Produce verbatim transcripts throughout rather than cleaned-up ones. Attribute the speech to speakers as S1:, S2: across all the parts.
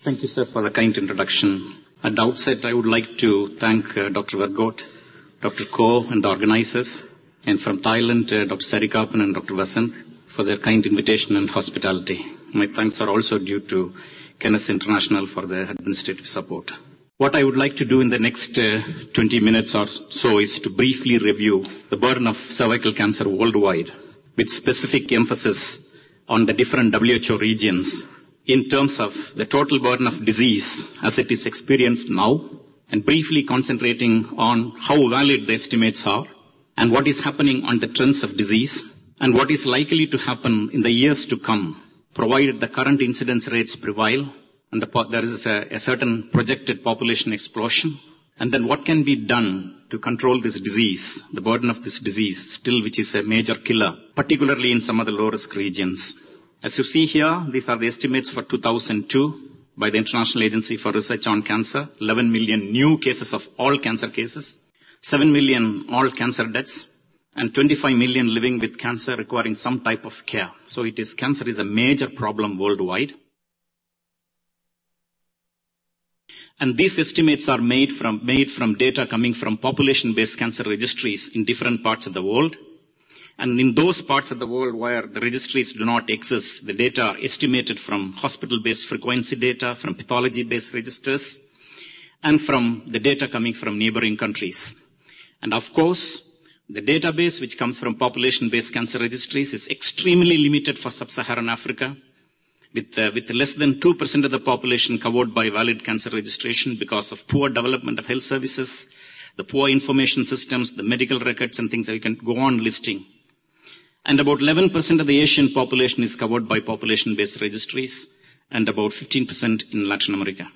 S1: Thank you, sir, for the kind introduction. At the outset, I would like to thank uh, Doctor Vergote, Doctor Ko, and the organizers, and from Thailand, uh, Doctor Sarikapan and Doctor Vasant, for their kind invitation and hospitality. My thanks are also due to Kenneth International for their administrative support. What I would like to do in the next uh, twenty minutes or so is to briefly review the burden of cervical cancer worldwide, with specific emphasis on the different W H O regions in terms of the total burden of disease as it is experienced now, and briefly concentrating on how valid the estimates are, and what is happening on the trends of disease, and what is likely to happen in the years to come, provided the current incidence rates prevail, and the, there is a, a certain projected population explosion, and then what can be done to control this disease, the burden of this disease, still which is a major killer, particularly in some of the low-risk regions. As you see here, these are the estimates for two thousand two by the International Agency for Research on Cancer, eleven million new cases of all cancer cases, seven million all cancer deaths, and twenty-five million living with cancer requiring some type of care. So it is, cancer is a major problem worldwide. And these estimates are made from, made from data coming from population-based cancer registries in different parts of the world. And in those parts of the world where the registries do not exist, the data are estimated from hospital-based frequency data, from pathology-based registers, and from the data coming from neighboring countries. And of course, the database which comes from population-based cancer registries is extremely limited for sub-Saharan Africa, with, uh, with less than two percent of the population covered by valid cancer registration because of poor development of health services, the poor information systems, the medical records and things that you can go on listing. And about eleven percent of the Asian population is covered by population-based registries, and about fifteen percent in Latin America.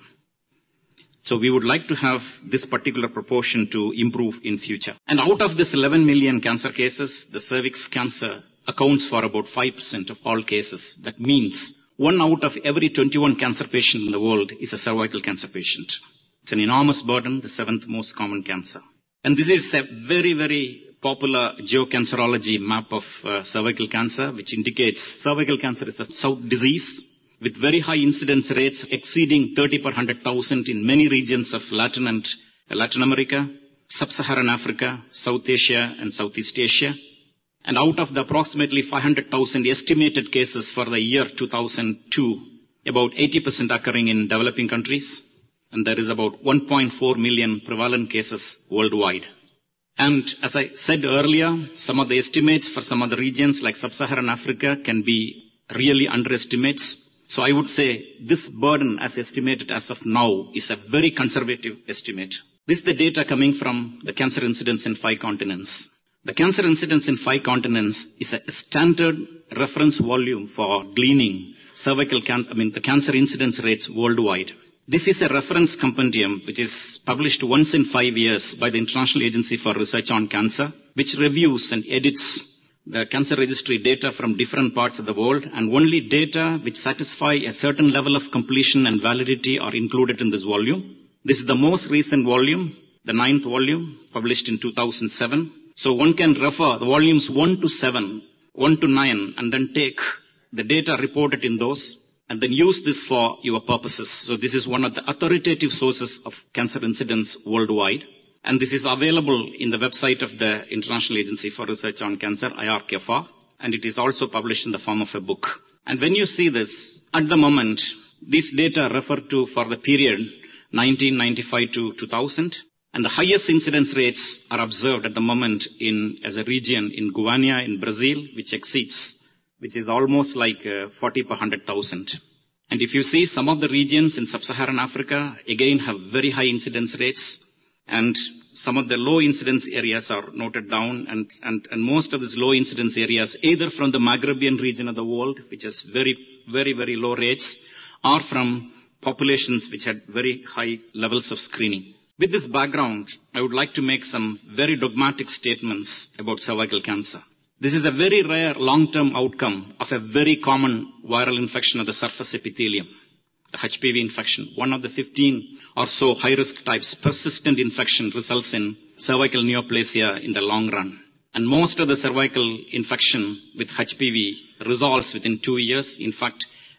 S1: So we would like to have this particular proportion to improve in future. And out of this eleven million cancer cases, the cervix cancer accounts for about five percent of all cases. That means one out of every twenty-one cancer patients in the world is a cervical cancer patient. It's an enormous burden, the seventh most common cancer. And this is a very, very popular geocancerology map of uh, cervical cancer, which indicates cervical cancer is a south disease with very high incidence rates exceeding thirty per one hundred thousand in many regions of Latin and uh, Latin America, sub-Saharan Africa, South Asia, and Southeast Asia. And out of the approximately five hundred thousand estimated cases for the year two thousand two, about eighty percent occurring in developing countries, and there is about one point four million prevalent cases worldwide. And as I said earlier, some of the estimates for some of the regions like sub-Saharan Africa can be really underestimates. So I would say this burden as estimated as of now is a very conservative estimate. This is the data coming from the cancer incidence in five continents. The cancer incidence in five continents is a standard reference volume for gleaning cervical cancer, I mean the cancer incidence rates worldwide. This is a reference compendium which is published once in five years by the International Agency for Research on Cancer, which reviews and edits the cancer registry data from different parts of the world, and only data which satisfy a certain level of completion and validity are included in this volume. This is the most recent volume, the ninth volume, published in two thousand seven. So one can refer the volumes one to seven, one to nine, and then take the data reported in those, and then use this for your purposes. So this is one of the authoritative sources of cancer incidence worldwide. And this is available in the website of the International Agency for Research on Cancer, I R C A F A, and it is also published in the form of a book. And when you see this, at the moment, these data refer to for the period nineteen ninety-five to two thousand, and the highest incidence rates are observed at the moment in, as a region in Goiânia in Brazil, which exceeds, which is almost like uh, forty per one hundred thousand. And if you see some of the regions in sub-Saharan Africa, again have very high incidence rates, and some of the low incidence areas are noted down, and, and, and most of these low incidence areas, either from the Maghrebian region of the world, which has very, very, very low rates, or from populations which had very high levels of screening. With this background, I would like to make some very dogmatic statements about cervical cancer. This is a very rare long-term outcome of a very common viral infection of the surface epithelium, the H P V infection. One of the fifteen or so high-risk types, persistent infection results in cervical neoplasia in the long run. And most of the cervical infection with H P V resolves within two years. In fact,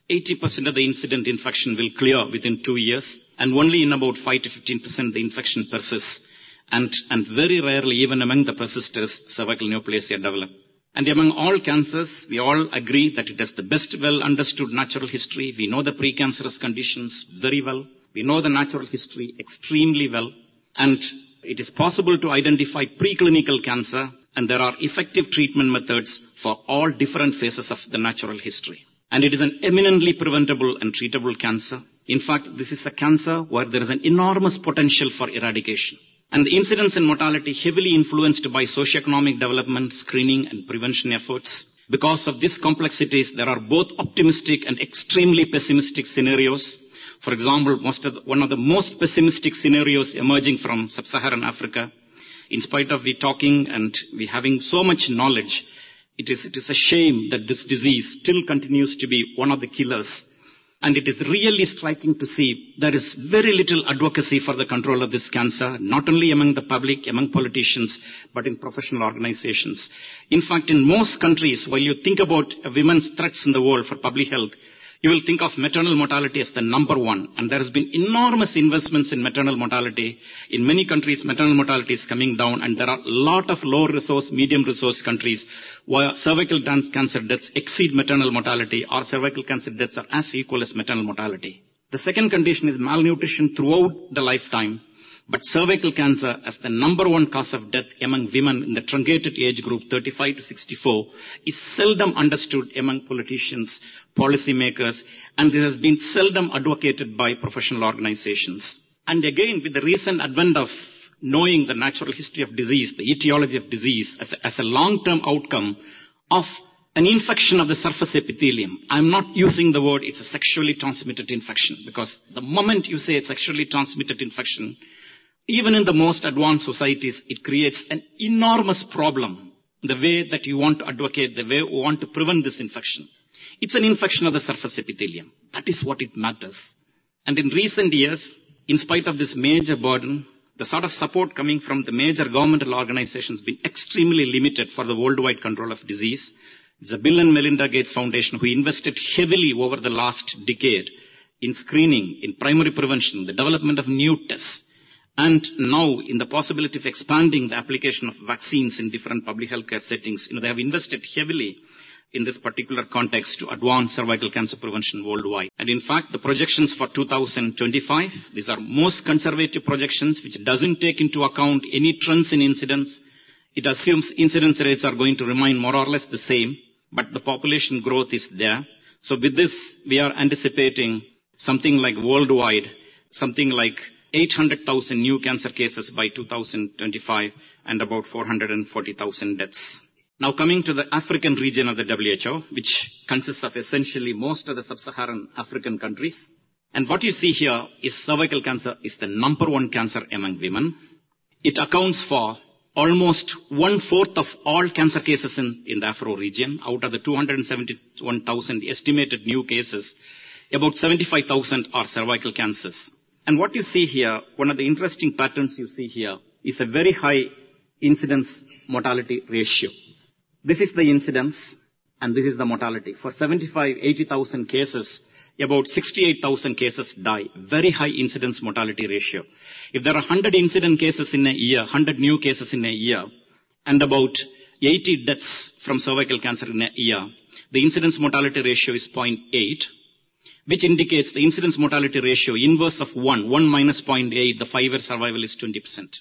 S1: eighty percent of the incident infection will clear within two years, and only in about five to fifteen percent the infection persists. And, and very rarely, even among the persisters, cervical neoplasia develop. And among all cancers, we all agree that it has the best well understood natural history. We know the precancerous conditions very well. We know the natural history extremely well. And it is possible to identify preclinical cancer, and there are effective treatment methods for all different phases of the natural history. And it is an eminently preventable and treatable cancer. In fact, this is a cancer where there is an enormous potential for eradication. And the incidence and mortality heavily influenced by socioeconomic development, screening and prevention efforts. Because of these complexities, there are both optimistic and extremely pessimistic scenarios. For example, most of the, one of the most pessimistic scenarios emerging from sub-Saharan Africa, in spite of we talking and we having so much knowledge, it is, it is a shame that this disease still continues to be one of the killers. And it is really striking to see there is very little advocacy for the control of this cancer, not only among the public, among politicians, but in professional organizations. In fact, in most countries, while you think about women's threats in the world for public health, you will think of maternal mortality as the number one. And there has been enormous investments in maternal mortality. In many countries, maternal mortality is coming down, and there are a lot of low resource, medium resource countries where cervical cancer deaths exceed maternal mortality, or cervical cancer deaths are as equal as maternal mortality. The second condition is malnutrition throughout the lifetime. But cervical cancer as the number one cause of death among women in the truncated age group thirty-five to sixty-four is seldom understood among politicians, policymakers, and this has been seldom advocated by professional organizations. And again, with the recent advent of knowing the natural history of disease, the etiology of disease as a, as a long-term outcome of an infection of the surface epithelium. I'm not using the word it's a sexually transmitted infection, because the moment you say it's sexually transmitted infection, even in the most advanced societies, it creates an enormous problem, the way that you want to advocate, the way you want to prevent this infection. It's an infection of the surface epithelium. That is what it matters. And in recent years, in spite of this major burden, the sort of support coming from the major governmental organizations has been extremely limited for the worldwide control of disease. It's the Bill and Melinda Gates Foundation who invested heavily over the last decade in screening, in primary prevention, the development of new tests, and now in the possibility of expanding the application of vaccines in different public healthcare settings. You know, they have invested heavily in this particular context to advance cervical cancer prevention worldwide. And in fact, the projections for two thousand twenty-five, these are most conservative projections, which doesn't take into account any trends in incidence. It assumes incidence rates are going to remain more or less the same, but the population growth is there. So with this, we are anticipating something like worldwide, something like eight hundred thousand new cancer cases by two thousand twenty-five and about four hundred forty thousand deaths. Now coming to the African region of the W H O, which consists of essentially most of the sub-Saharan African countries. And what you see here is cervical cancer is the number one cancer among women. It accounts for almost one-fourth of all cancer cases in, in the Afro region. Out of the two hundred seventy-one thousand estimated new cases, about seventy-five thousand are cervical cancers. And what you see here, one of the interesting patterns you see here, is a very high incidence mortality ratio. This is the incidence, and this is the mortality. For seventy-five, eighty thousand cases, about sixty-eight thousand cases die. Very high incidence mortality ratio. If there are one hundred incident cases in a year, one hundred new cases in a year, and about eighty deaths from cervical cancer in a year, the incidence mortality ratio is zero point eight, which indicates the incidence mortality ratio inverse of one. one minus zero point eight, the five-year survival is twenty percent.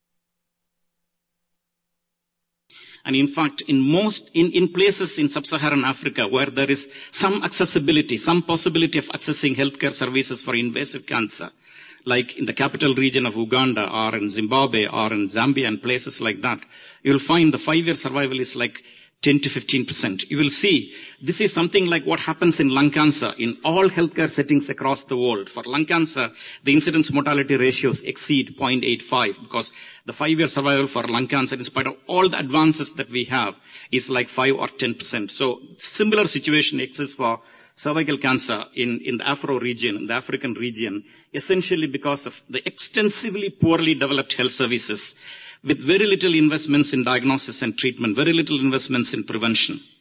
S1: And in fact, in most, in, in places in sub-Saharan Africa where there is some accessibility, some possibility of accessing healthcare services for invasive cancer, like in the capital region of Uganda or in Zimbabwe or in Zambia and places like that, you'll find the five-year survival is like ten to fifteen percent. You will see this is something like what happens in lung cancer in all healthcare settings across the world. For lung cancer, the incidence mortality ratios exceed zero point eight five because the five-year survival for lung cancer, in spite of all the advances that we have, is like five or ten percent. So similar situation exists for cervical cancer in, in the Afro region, in the African region, essentially because of the extensively poorly developed health services, with very little investments in diagnosis and treatment, very little investments in prevention.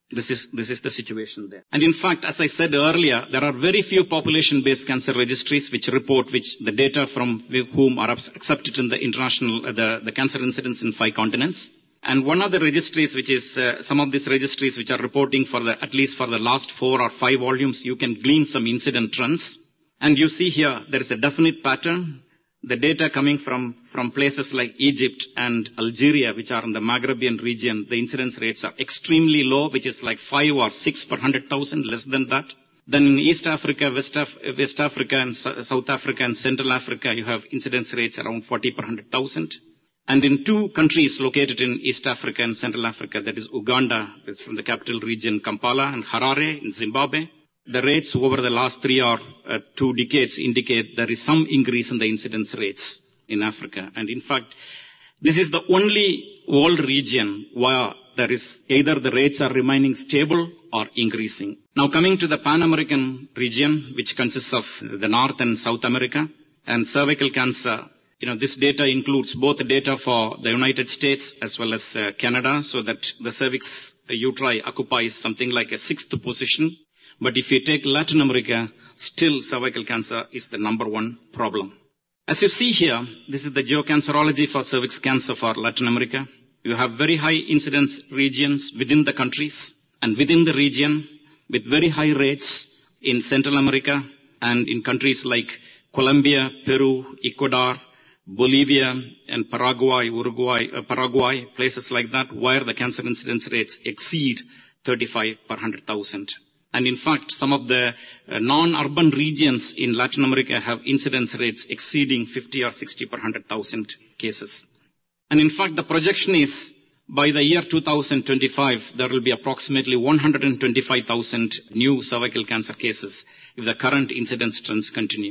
S1: This is, this is the situation there. And in fact, as I said earlier, there are very few population-based cancer registries which report which the data from whom are accepted in the international, uh, the, the cancer incidence in five continents. And one of the registries, which is uh, some of these registries which are reporting for the, at least for the last four or five volumes, you can glean some incident trends. And you see here, there is a definite pattern. The data coming from, from places like Egypt and Algeria, which are in the Maghrebian region, the incidence rates are extremely low, which is like five or six per one hundred thousand, less than that. Then in East Africa, West, Af- West Africa, and so- South Africa, and Central Africa, you have incidence rates around forty per one hundred thousand. And in two countries located in East Africa and Central Africa, that is Uganda, that's from the capital region Kampala, and Harare in Zimbabwe, the rates over the last three or uh, two decades indicate there is some increase in the incidence rates in Africa. And in fact, this is the only world region where there is either the rates are remaining stable or increasing. Now coming to the Pan-American region, which consists of the North and South America, and cervical cancer, you know, this data includes both the data for the United States as well as uh, Canada, so that the cervix uh, uteri occupies something like a sixth position. But if you take Latin America, still cervical cancer is the number one problem. As you see here, this is the geocancerology for cervix cancer for Latin America. You have very high incidence regions within the countries, and within the region with very high rates in Central America and in countries like Colombia, Peru, Ecuador, Bolivia, and Paraguay, Uruguay, uh, Paraguay, places like that, where the cancer incidence rates exceed thirty-five per one hundred thousand. And in fact, some of the uh, non-urban regions in Latin America have incidence rates exceeding fifty or sixty per one hundred thousand cases. And in fact, the projection is by the year two thousand twenty-five, there will be approximately one hundred twenty-five thousand new cervical cancer cases if the current incidence trends continue.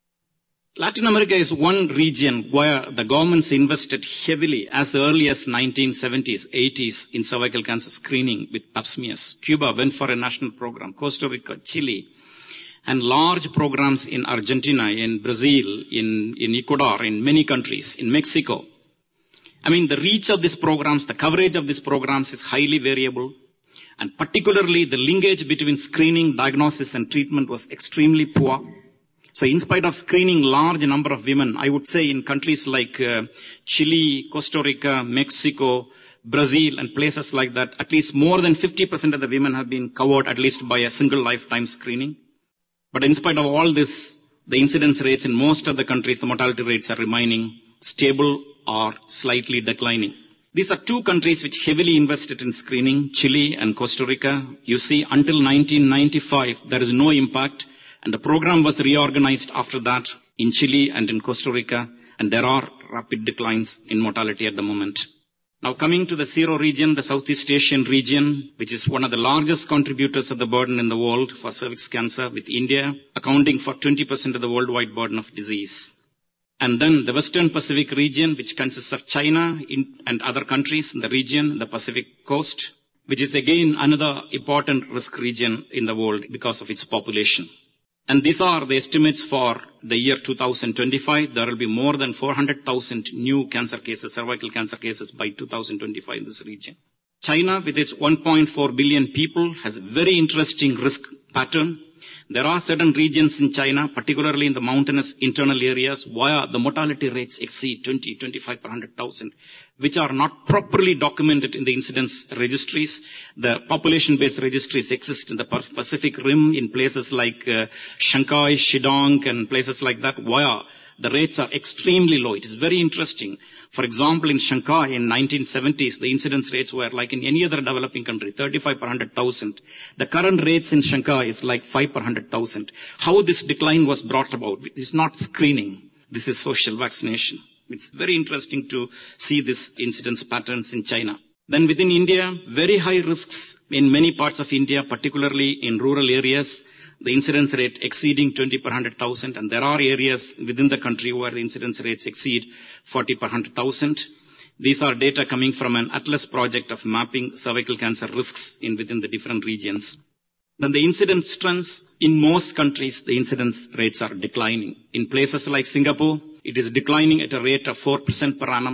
S1: Latin America is one region where the governments invested heavily as early as nineteen seventies, eighties in cervical cancer screening with pap smears. Cuba went for a national program, Costa Rica, Chile, and large programs in Argentina, in Brazil, in, in Ecuador, in many countries, in Mexico. I mean, the reach of these programs, the coverage of these programs is highly variable, and particularly the linkage between screening, diagnosis, and treatment was extremely poor. So in spite of screening large number of women, I would say in countries like uh, Chile, Costa Rica, Mexico, Brazil, and places like that, at least more than fifty percent of the women have been covered at least by a single lifetime screening. But in spite of all this, the incidence rates in most of the countries, the mortality rates are remaining stable or slightly declining. These are two countries which heavily invested in screening, Chile and Costa Rica. You see, until nineteen ninety-five, there is no impact. And the program was reorganized after that in Chile and in Costa Rica, and there are rapid declines in mortality at the moment. Now coming to the zero region, the Southeast Asian region, which is one of the largest contributors of the burden in the world for cervix cancer, with India accounting for twenty percent of the worldwide burden of disease. And then the Western Pacific region, which consists of China in, and other countries in the region, the Pacific coast, which is again another important risk region in the world because of its population. And these are the estimates for the year two thousand twenty-five. There will be more than four hundred thousand new cancer cases, cervical cancer cases by two thousand twenty-five in this region. China, with its one point four billion people, has a very interesting risk pattern. There are certain regions in China, particularly in the mountainous internal areas, where the mortality rates exceed twenty, twenty-five per one hundred thousand, which are not properly documented in the incidence registries. The population-based registries exist in the Pacific Rim in places like uh, Shanghai, Shidong, and places like that, where the rates are extremely low. It is very interesting. For example, in Shanghai in nineteen seventies, the incidence rates were like in any other developing country, thirty-five per one hundred thousand. The current rates in Shanghai is like five per one hundred thousand. How this decline was brought about? It is not screening. This is social vaccination. It's very interesting to see this incidence patterns in China. Then within India, very high risks in many parts of India, particularly in rural areas. The incidence rate exceeding twenty per one hundred thousand, and there are areas within the country where the incidence rates exceed forty per one hundred thousand. These are data coming from an Atlas project of mapping cervical cancer risks in within the different regions. Then the incidence trends, in most countries, the incidence rates are declining. In places like Singapore, it is declining at a rate of four percent per annum.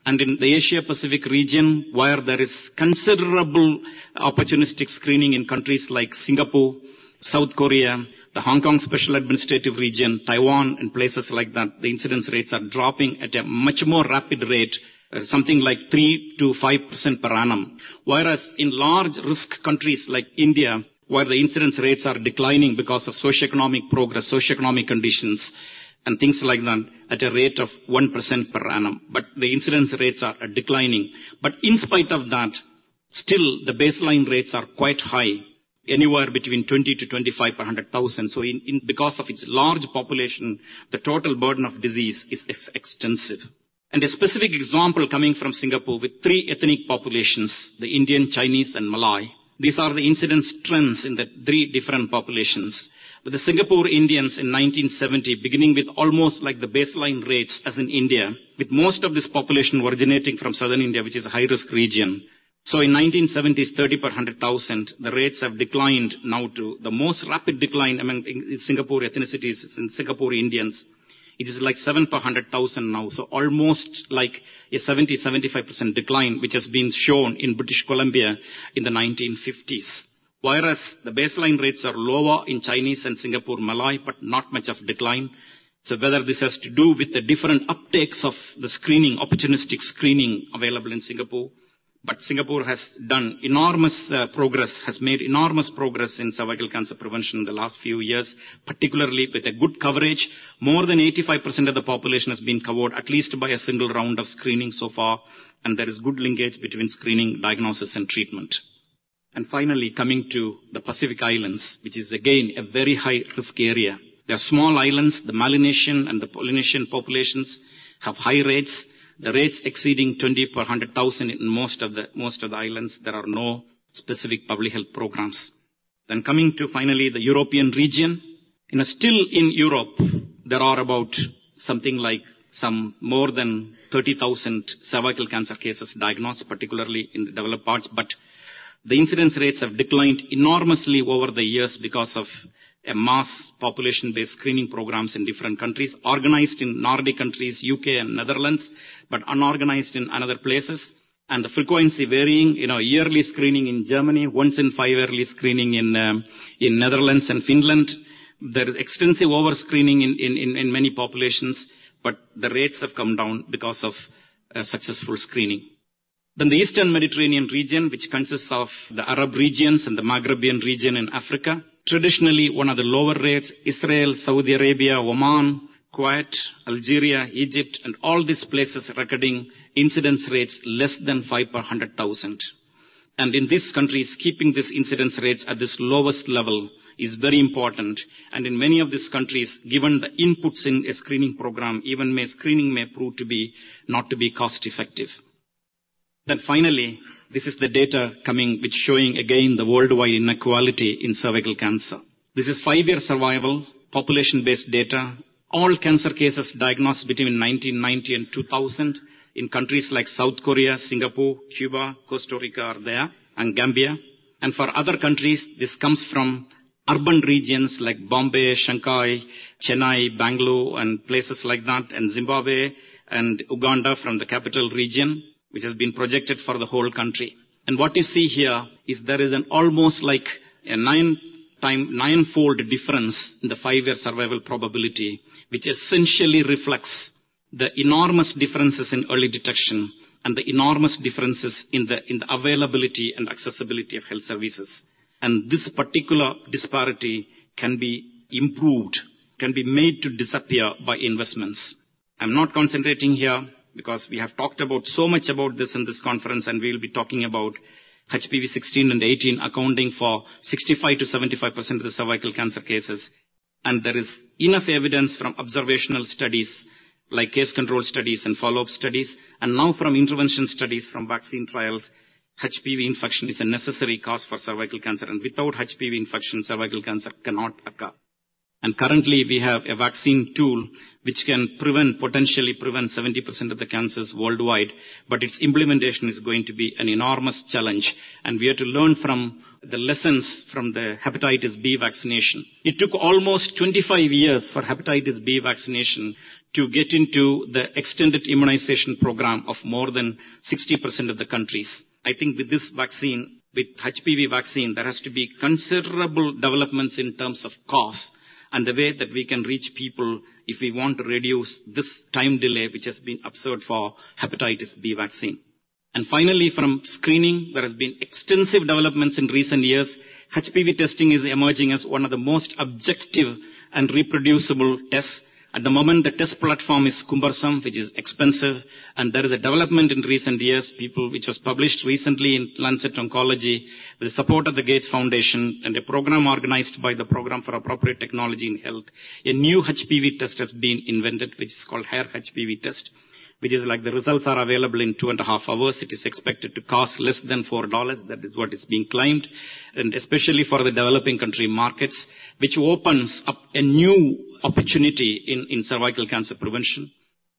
S1: And in the Asia-Pacific region, where there is considerable opportunistic screening in countries like Singapore, South Korea, the Hong Kong Special Administrative Region, Taiwan, and places like that, the incidence rates are dropping at a much more rapid rate, uh, something like three to five percent per annum. Whereas in large risk countries like India, where the incidence rates are declining because of socioeconomic progress, socioeconomic conditions, and things like that, at a rate of one percent per annum. But the incidence rates are declining. But in spite of that, still the baseline rates are quite high, anywhere between twenty to twenty-five per one hundred thousand. So in, in, because of its large population, the total burden of disease is ex- extensive. And a specific example coming from Singapore with three ethnic populations, the Indian, Chinese, and Malay. These are the incidence trends in the three different populations. But the Singapore Indians in nineteen seventy, beginning with almost like the baseline rates as in India, with most of this population originating from southern India, which is a high-risk region. So in nineteen seventies, thirty per one hundred thousand, the rates have declined now to the most rapid decline among Singapore ethnicities in Singapore Indians. It is like seven per one hundred thousand now, so almost like a seventy to seventy-five percent decline, which has been shown in British Columbia in the nineteen fifties. Whereas the baseline rates are lower in Chinese and Singapore Malay, but not much of decline. So whether this has to do with the different uptakes of the screening, opportunistic screening available in Singapore, but Singapore has done enormous uh, progress, has made enormous progress in cervical cancer prevention in the last few years, particularly with a good coverage. More than eighty-five percent of the population has been covered at least by a single round of screening so far, and there is good linkage between screening, diagnosis, and treatment. And finally, coming to the Pacific Islands, which is again a very high risk area. They are small islands. The Melanesian and the Polynesian populations have high rates. The rates exceeding twenty per one hundred thousand in most of the most of the islands. There are no specific public health programs. Then coming to finally the European region. You know, still in Europe, there are about something like some more than thirty thousand cervical cancer cases diagnosed, particularly in the developed parts, but the incidence rates have declined enormously over the years because of a mass population-based screening programs in different countries, organized in Nordic countries, U K and Netherlands, but unorganized in other places. And the frequency varying, you know, yearly screening in Germany, once in five yearly screening in um, in Netherlands and Finland. There is extensive over-screening in, in, in, in many populations, but the rates have come down because of uh, successful screening. Then the Eastern Mediterranean region, which consists of the Arab regions and the Maghrebian region in Africa, traditionally one of the lower rates, Israel, Saudi Arabia, Oman, Kuwait, Algeria, Egypt, and all these places recording incidence rates less than five per one hundred thousand. And in these countries, keeping these incidence rates at this lowest level is very important. And in many of these countries, given the inputs in a screening program, even may screening may prove to be not to be cost effective. Then finally, this is the data coming, which showing again the worldwide inequality in cervical cancer. This is five-year survival, population-based data. All cancer cases diagnosed between nineteen ninety and two thousand in countries like South Korea, Singapore, Cuba, Costa Rica are there, and Gambia. And for other countries, this comes from urban regions like Bombay, Shanghai, Chennai, Bangalore, and places like that, and Zimbabwe and Uganda from the capital region, which has been projected for the whole country. And what you see here is there is an almost like a nine time, nine-fold difference in the five-year survival probability, which essentially reflects the enormous differences in early detection and the enormous differences in the, in the availability and accessibility of health services. And this particular disparity can be improved, can be made to disappear by investments. I'm not concentrating here, because we have talked about so much about this in this conference, and we will be talking about H P V sixteen and eighteen accounting for sixty-five to seventy-five percent of the cervical cancer cases. And there is enough evidence from observational studies, like case control studies and follow-up studies, and now from intervention studies from vaccine trials, H P V infection is a necessary cause for cervical cancer, and without H P V infection, cervical cancer cannot occur. And currently we have a vaccine tool which can prevent, potentially prevent seventy percent of the cancers worldwide, but its implementation is going to be an enormous challenge. And we have to learn from the lessons from the hepatitis B vaccination. It took almost twenty-five years for hepatitis B vaccination to get into the extended immunization program of more than sixty percent of the countries. I think with this vaccine, with H P V vaccine, there has to be considerable developments in terms of cost and the way that we can reach people if we want to reduce this time delay which has been observed for hepatitis B vaccine. And finally, from screening, there has been extensive developments in recent years. H P V testing is emerging as one of the most objective and reproducible tests. At the moment, the test platform is cumbersome, which is expensive, and there is a development in recent years, people, which was published recently in Lancet Oncology, with the support of the Gates Foundation and a program organized by the Program for Appropriate Technology in Health. A new H P V test has been invented, which is called HAIR H P V test, which is like the results are available in two and a half hours. It is expected to cost less than four dollars. That is what is being claimed. And especially for the developing country markets, which opens up a new opportunity in, in cervical cancer prevention.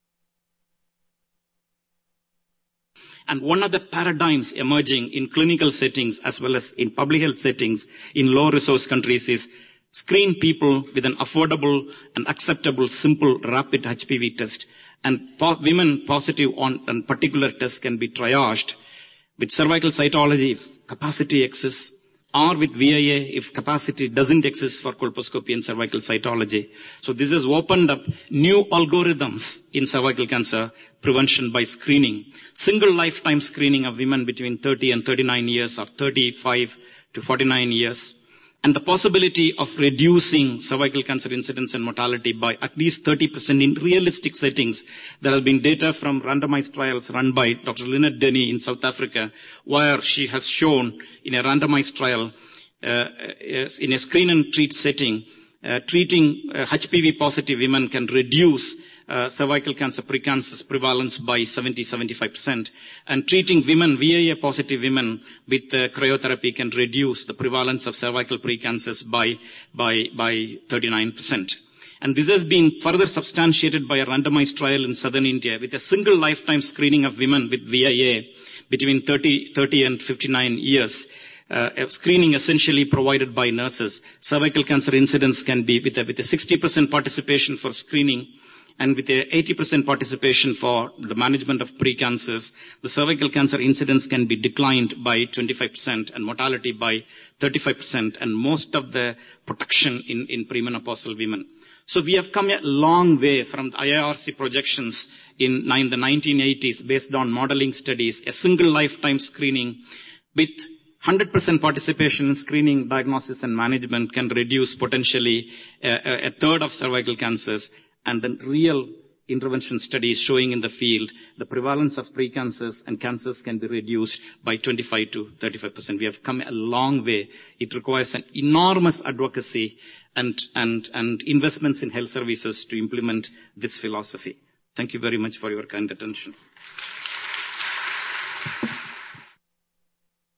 S1: And one of the paradigms emerging in clinical settings as well as in public health settings in low resource countries is screen people with an affordable and acceptable, simple, rapid H P V test. And po- women positive on a particular test can be triaged with cervical cytology if capacity exists, or with V I A if capacity doesn't exist for colposcopy and cervical cytology. So this has opened up new algorithms in cervical cancer prevention by screening. Single lifetime screening of women between thirty and thirty-nine years or thirty-five to forty-nine years. And the possibility of reducing cervical cancer incidence and mortality by at least thirty percent in realistic settings. There has been data from randomized trials run by Doctor Lynette Denny in South Africa, where she has shown in a randomized trial, uh, in a screen and treat setting, uh, treating uh, H P V positive women can reduce Uh, cervical cancer precancers prevalence by seventy to seventy-five percent. And treating women, V I A positive women with uh, cryotherapy can reduce the prevalence of cervical precancers by, by, by thirty-nine percent. And this has been further substantiated by a randomized trial in southern India with a single lifetime screening of women with V I A between thirty, thirty and fifty-nine years. Uh, screening essentially provided by nurses. Cervical cancer incidence can be with a, with a sixty percent participation for screening, and with a eighty percent participation for the management of precancers, the cervical cancer incidence can be declined by twenty-five percent and mortality by thirty-five percent, and most of the protection in, in premenopausal women. So we have come a long way from the I A R C projections in the nineteen eighties based on modeling studies. A single lifetime screening with one hundred percent participation in screening, diagnosis and management can reduce potentially a, a third of cervical cancers. And then real intervention studies showing in the field the prevalence of precancers and cancers can be reduced by twenty-five to thirty-five percent. We have come a long way. It requires an enormous advocacy and, and, and investments in health services to implement this philosophy. Thank you very much for your kind attention.